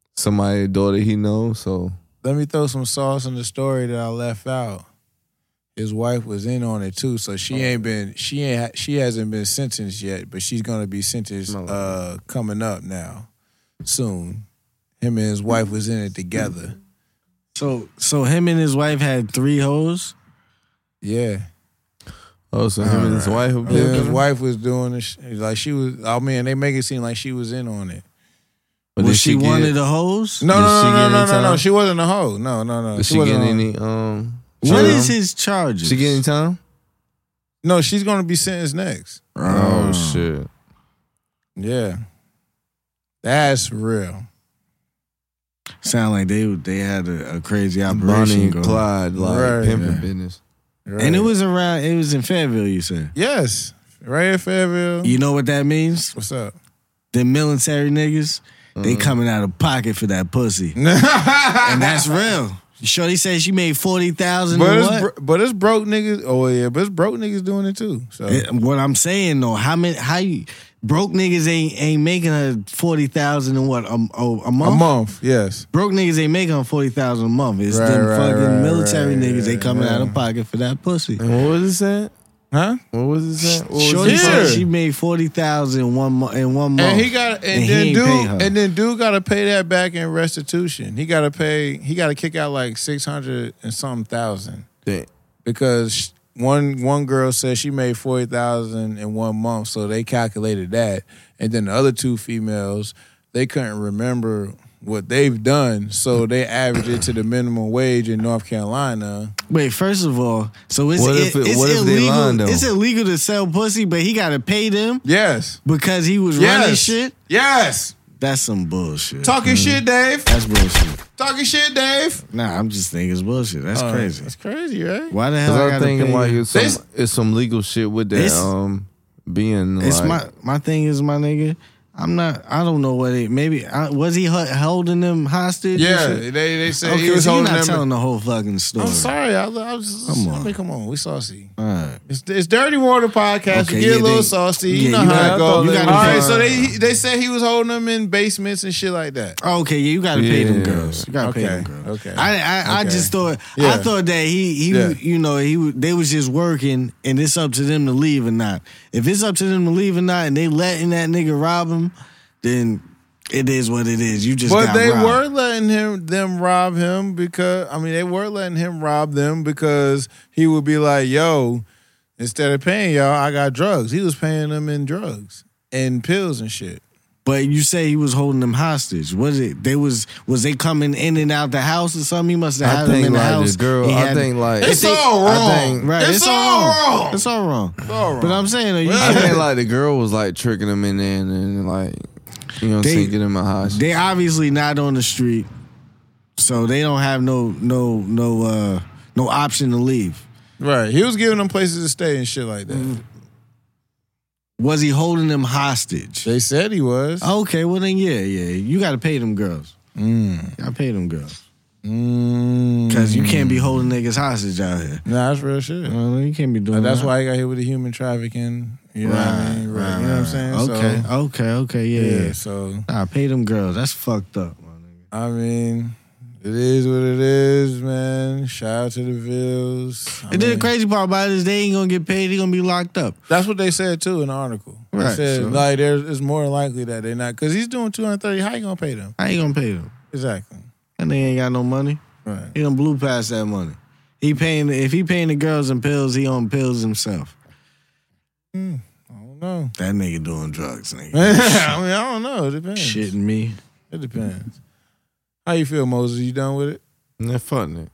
somebody's daughter he knows. So let me throw some sauce in the story that I left out. his wife was in on it too. So she hasn't been sentenced yet, but she's gonna be sentenced coming up now, soon. Him and his wife was in it together. So him and his wife had 3 hoes? Yeah. Oh, so him and his wife were His wife was doing it. Like she was. Oh man, they make it seem like she was in on it. But Was did she get- one of the hoes? No, Did she get any no. time? She wasn't a hoe. No. Did she get wasn't a hoe. any? What time? is his charges? She get any time? No, she's gonna be sentenced next. Oh shit! Yeah, that's real. Sound like they had a crazy operation Bonnie and going. Clyde, like Right, pimping yeah. business. Right. And it was in Fayetteville, you said. yes, right in Fayetteville. You know what that means? What's up? The military niggas, they coming out of pocket for that pussy. And that's real. Shorty said she made 40,000 and what? But it's broke niggas. Oh yeah, but it's broke niggas doing it too. So What I'm saying though, how you broke niggas ain't making her 40,000 and what a month? a month, yes. Broke niggas ain't making her 40,000 a month. It's Right, them right, fucking right, military right, niggas. They coming out of yeah. pocket for that pussy. And what was it saying? Huh? What was it saying? What was Shorty it said Here. she made 40,000 in one month. And he got And he ain't pay her. dude got to pay that back in restitution. He got to kick out like 600 and something thousand saying? because one girl said she made 40,000 in 1 month, so they calculated that, and then the other 2 females, they couldn't remember what they've done, so they averaged it to the minimum wage in North Carolina. Wait, first of all, so it's What if it's they illegal. lying, though? It's illegal to sell pussy, but he got to pay them Yes. because he was Yes. running shit. Yes. That's some bullshit. Talking shit, Dave. That's bullshit. Talking shit, Dave. Nah, I'm just thinking it's bullshit. That's crazy. That's crazy, right? Why the hell I Because I'm gotta thinking pay like you? it's some legal shit with that. It's- Being It's like my thing is my nigga. I don't know what was he holding them hostage? and Yeah, shit? they said Okay, he was so you're holding not them. telling the whole fucking story. I'm sorry. I was Come on. Come on. We saucy. All right. It's Dirty Water Podcast. Okay, we get yeah, a little they- saucy. yeah, You know you how gotta- it goes. you All gotta right, find- so they said he was holding them in basements and shit like that. Oh, okay, yeah, you gotta pay them Yeah. girls. You gotta pay Okay, them girls. okay, I okay. just thought Yeah. I thought that he Yeah. you know they was just working and it's up to them to leave or not. If it's up to them to leave or not and they letting that nigga rob him, then it is what it is. You just But got they robbed. were letting them rob him because they were letting him rob them because he would be like, "Yo, instead of paying y'all, I got drugs." He was paying them in drugs and pills and shit. But you say he was holding them hostage. Was they coming in and out the house or something? He must have I had them in think the like house. the girl. He I had- think like It's all I wrong. think- right. It's all wrong. It's all wrong. all wrong. But I'm saying you I think like the girl was like tricking him in there and like what I'm saying, get him a hostage. they obviously not on the street, so they don't have no option to leave. Right. He was giving them places to stay and shit like that. Was he holding them hostage? They said he was. Okay, well then yeah. You got to pay them girls. You got to pay them girls because you can't be holding niggas hostage out here. Nah, that's real shit. You can't be doing That's that. why he got hit with the human trafficking. You know what I mean? Right. You know what I'm saying? Okay, yeah. So Nah, pay them girls. That's fucked up, my nigga. I mean, it is what it is, man. Shout out to the Vills. And then the crazy part about it is they ain't gonna get paid. They gonna be locked up. That's what they said too in the article. They Right, said so- like it's more likely that they're not because he's doing 230. How you gonna pay them? I ain't gonna pay them. Exactly. And they ain't got no money. Right. He done blew past that money. If he paying the girls and pills, he on pills himself. I don't know. That nigga doing drugs, nigga. I mean, I don't know. It depends. Shitting me. It depends. How you feel, Moses? You done with it? They're fucking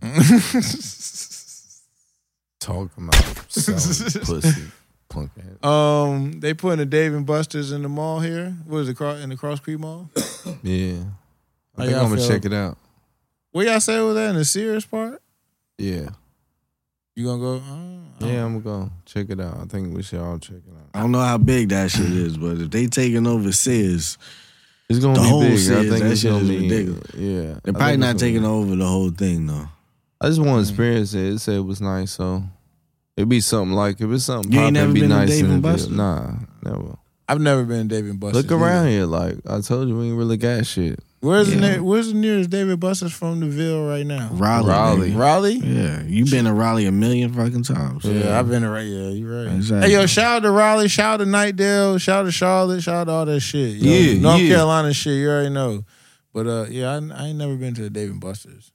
it. Talking about selling pussy, punk ass. They putting a Dave and Buster's in the mall here. What is it? In the Cross Creek Mall? Yeah, I How think y'all I'm gonna feel? check it out. Where y'all say was that in the Sears part? Yeah, You gonna go? yeah, I'm gonna go check it out. I think we should all check it out. I don't know how big that shit is, but if they taking over Sears, It's gonna The be whole big. I Sears, think that it's shit gonna is be ridiculous. Yeah, they're probably not taking over the whole thing though. I just want to experience it. It said it was nice, so it'd be something like if it's something You ain't poppin', never it'd be been to nice Dave in and the Buster's? Nah, never. I've never been to Dave and Buster's. Look around here, like I told you, we ain't really got shit. Where's Yeah. the nearest David Buster's from the Ville right now? Raleigh. nigga. Raleigh? Yeah, you been to Raleigh a million fucking times. Yeah, I've been to Raleigh. Yeah, you're right. Exactly. Hey, yo, shout out to Raleigh, shout out to Nightdale, shout out to Charlotte, shout out to all that shit. Yo, Yeah, North yeah. Carolina shit, you already know. But yeah, I ain't never been to a Dave & Buster's.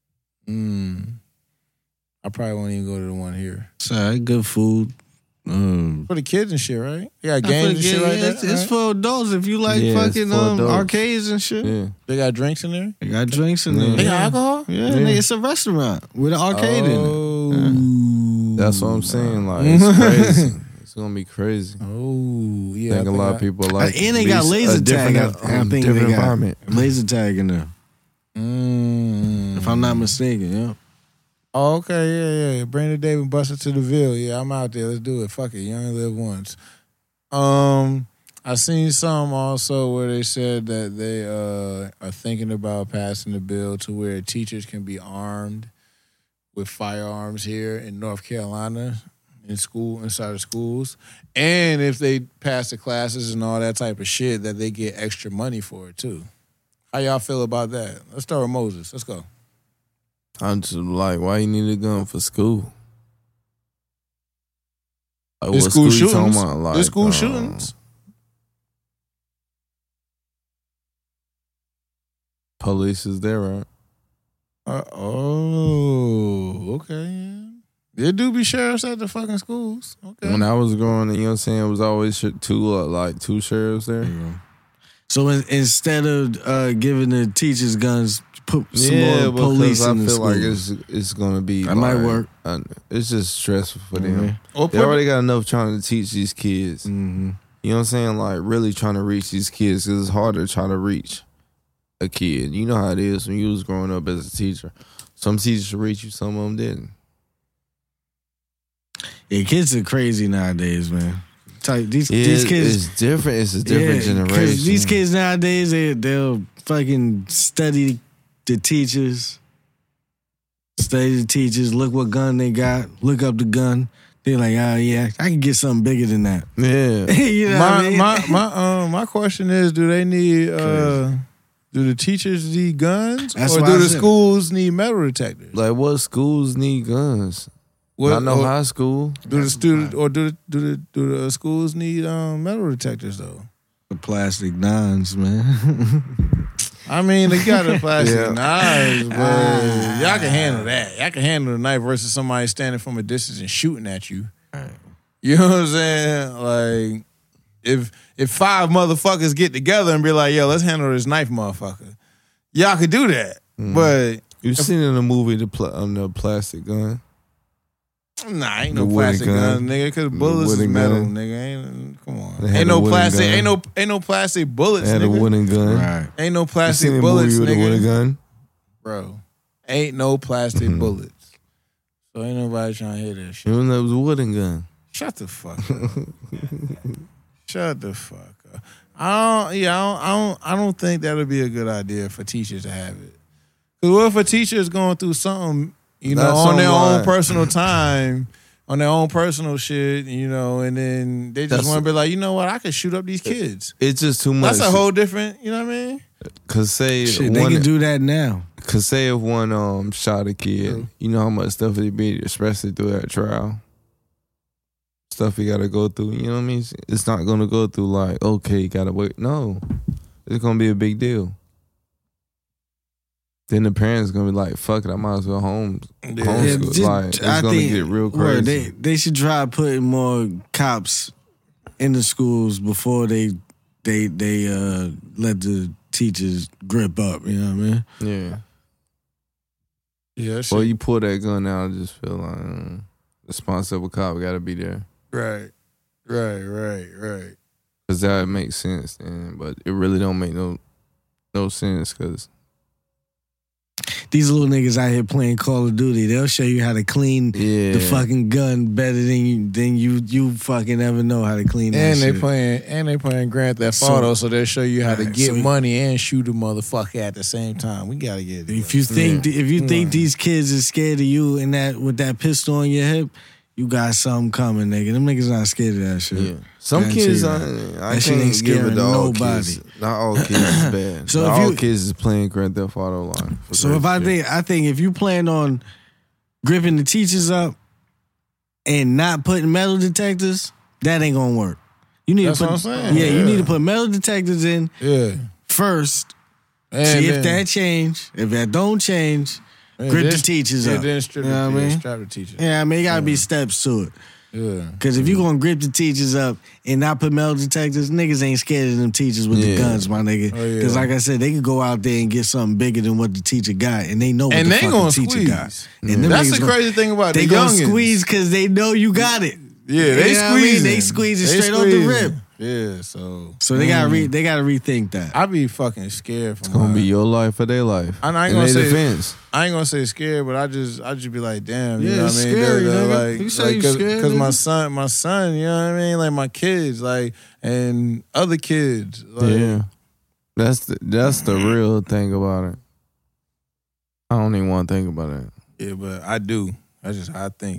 I probably won't even go to the one here. So good food. For the kids and shit, right? They got games and shit right there. It's right? for adults if you like Yeah, it's fucking for adults. arcades and shit. Yeah. They got drinks in there. They got drinks in there. They got alcohol. Yeah, nigga, it's a restaurant with an arcade in it. Oh, That's what I'm saying. Like, it's crazy. It's gonna be crazy. Oh, I yeah. think a lot of people like And they at got least laser a tag. different, I think they different got environment. laser tag in there. If I'm not mistaken, yeah. Oh, okay, yeah. Bring the Dave & Buster to the Ville. Yeah, I'm out there. Let's do it. Fuck it. You only live once. I seen some also where they said that they are thinking about passing the bill to where teachers can be armed with firearms here in North Carolina inside of schools. And if they pass the classes and all that type of shit, that they get extra money for it too. How y'all feel about that? Let's start with Moses. Let's go. I'm just like, why you need a gun for school? Like, There's what school you talking shootings. about? Like, There's school shootings. Police is there, right? Okay. Yeah. There do be sheriffs at the fucking schools. Okay. When I was growing up, you know what I'm saying, it was always two sheriffs there. So instead of giving the teachers guns, put some more police because in the I feel school. like it's gonna be. That might work. It's just stressful for them. Or They already got enough trying to teach these kids. Mm-hmm. You know what I'm saying? Like really trying to reach these kids because it's harder to try to reach a kid. You know how it is when you was growing up as a teacher. Some teachers reach you, some of them didn't. Yeah, kids are crazy nowadays, man. These It's kids, different. It's a different generation. These kids nowadays, they'll fucking study the teachers, look what gun they got, look up the gun. They're like, oh yeah, I can get something bigger than that. Yeah. You know what I mean? my question is, do they need do the teachers need guns, That's or why do I the said- schools need metal detectors? Like what schools need guns? What, I know or high school. do the student or do the schools need metal detectors though? The plastic nines, man. I mean, they got a plastic Yeah. knives, but y'all can handle that. Y'all can handle the knife versus somebody standing from a distance and shooting at you. You know what I'm saying? Like, if 5 motherfuckers get together and be like, yo, let's handle this knife, motherfucker, y'all could do that. But You seen in the movie the plastic gun? nah, ain't The no wooden plastic gun. gun, nigga, because bullets is wooden metal, gun. nigga. Come on. They had Ain't a no wooden plastic, gun. ain't no plastic bullets, They had a nigga. wooden gun. Right. Ain't no You plastic seen a bullets, movie with a wooden nigga. gun? Bro, ain't no plastic bullets. So ain't nobody trying to hear that shit. Even though it was a wooden gun. Shut the fuck up. Shut the fuck up. I don't think that'll be a good idea for teachers to have it. Cause what if a teacher is going through something, you know, That's on their something own like- personal time, on their own personal shit, you know, and then they just That's- want to be like, you know what, I could shoot up these kids. It's just too much. That's a whole different, you know what I mean? Cause say Shit, they one, can do that now. cause say if one shot a kid, you know how much stuff it be, especially through that trial. Stuff you gotta go through. You know what I mean? It's not gonna go through like, okay, you gotta wait. No, it's gonna be a big deal. Then the parents gonna be like, "Fuck it, I might as well homeschool." just- Like it's I gonna think- get real word, crazy. They should try putting more cops in the schools before they let the teachers grip up. You know what I mean? Yeah. Yeah, Or you pull that gun out and just feel like responsible cop gotta be there. right. Cause that makes sense, then, but it really don't make no sense. Cause These little niggas out here playing Call of Duty, they'll show you how to clean the fucking gun better than you fucking ever know how to clean that And shit. they playing Grand Theft So- Auto, so they'll show you how to Right, get so- money and shoot a motherfucker at the same time. We gotta get it. If you think these kids are scared of you and that with that pistol on your hip, you got something coming, nigga. Them niggas not scared of that shit. Yeah. Some Guarantee kids, you I that shit can't ain't give it scaring to all nobody. kids. Not all kids is bad. So Not if all you- kids is playing Grand Theft Auto line. So if I think if you plan on gripping the teachers up and not putting metal detectors, that ain't gonna work. You need That's to put, what I'm saying. Yeah, you Yeah. need to put metal detectors in Yeah. first. And See if then- that change. If that don't change, and grip the then- teachers yeah, up. then strip You know what I mean? strap the teacher. Yeah, I mean, it gotta be steps to it. Yeah. Because if you gonna grip the teachers up and not put metal detectors, niggas ain't scared of them teachers with the Yeah. guns, my nigga. Oh, yeah. Because like I said, they could go out there and get something bigger than what the teacher got, and they know what And the they fuck gonna the teacher squeeze. got. And them That's niggas the gonna- crazy thing about They the gonna youngins. squeeze because they know you got it. Yeah, they You know what I mean? squeeze. They squeeze it straight off the rip. Yeah, so So they gotta rethink that. I be fucking scared from It's gonna be your life or their life. I ain't In gonna their say- defense. I ain't gonna say scared, but I just be like, damn, you Yeah, know what it's I mean? scary, nigga. Like, You say you scared, because my nigga? son, you know what I mean? Like my kids, like, and other kids, like, Yeah. That's the real thing about it. I don't even want to think about it. yeah, but I do. That's just how I think.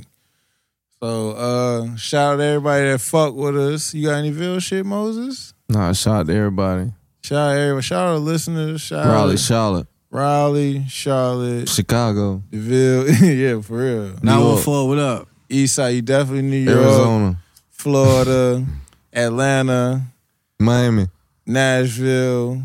So, shout out to everybody that fuck with us. You got any Ville shit, Moses? Nah, shout out to everybody. Shout out everybody. Shout out to listeners. Shout Raleigh, out Charlotte, Raleigh, Charlotte, Chicago, DeVille. Yeah, for real. Now York. we'll forward up. East Side, you definitely New York, Arizona, Florida, Atlanta, Miami. Nashville,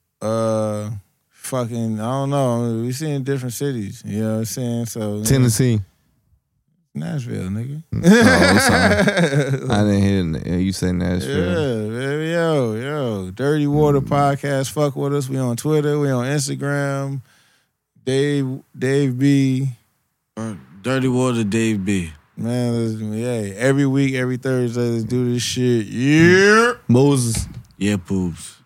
fucking, I don't know. We seeing different cities. You know what I'm saying? So yeah. Tennessee. Nashville, nigga. Oh, I'm sorry. I didn't hear you say Nashville. Yeah, baby, yo. Dirty Water Podcast. Fuck with us. We on Twitter. We on Instagram. Dave B. Dirty Water, Dave B. Man, every week, every Thursday, let's do this shit. Yeah. Moses. Yeah, poops.